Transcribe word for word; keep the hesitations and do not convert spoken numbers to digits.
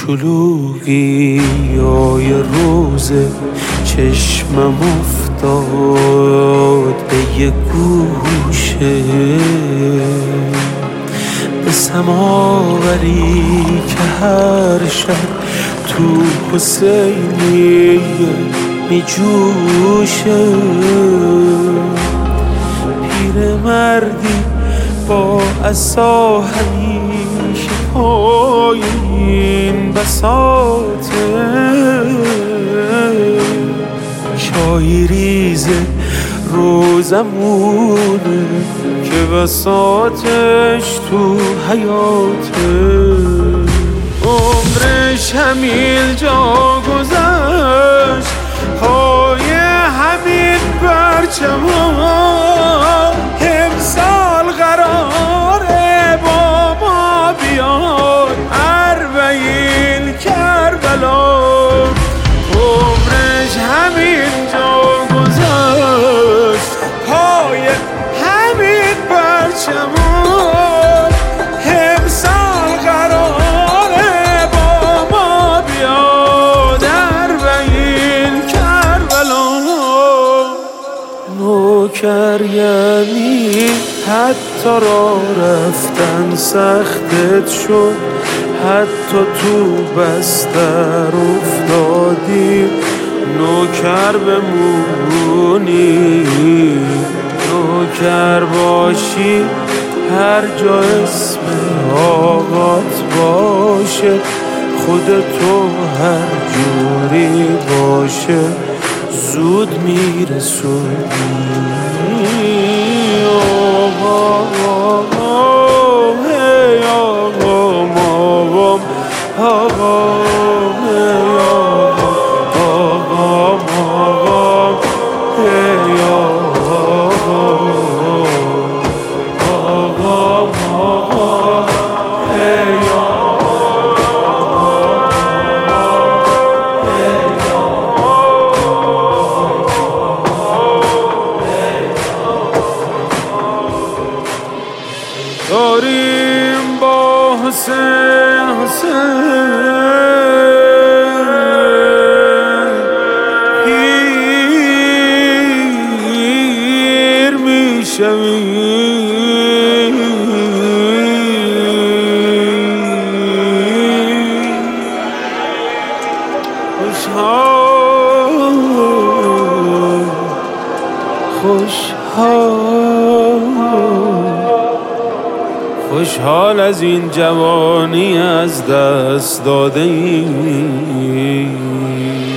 شلوغی یای روز چشمم افتاد به یه گوشه، به سماوری که هر شب تو حسینی می جوشه. پیر مردی با عصا همیشه پای این بساطه، چای ریزه روزمونه که بساطش تو حیاته. عمرش همین جا گذشت پای همین برچما، امسال قراره با ما بیاد اربعین کربلا. عمرش همین جا گذشت پای همین برچما، امسال قراره با ما بیاد اربعین کربلا. نوکر یعنی حتی را رفتن سختت شد، حتی تو بستر افتادی نوکر بمونی، نوکر باشی هر جا اسم آقات باشه، خودتو هر جوری باشه زود میرسونی. داریم با حسین حسین پیر میشویم، خوشحال خوشحال خوشحال از این جوانی از دست داده ای.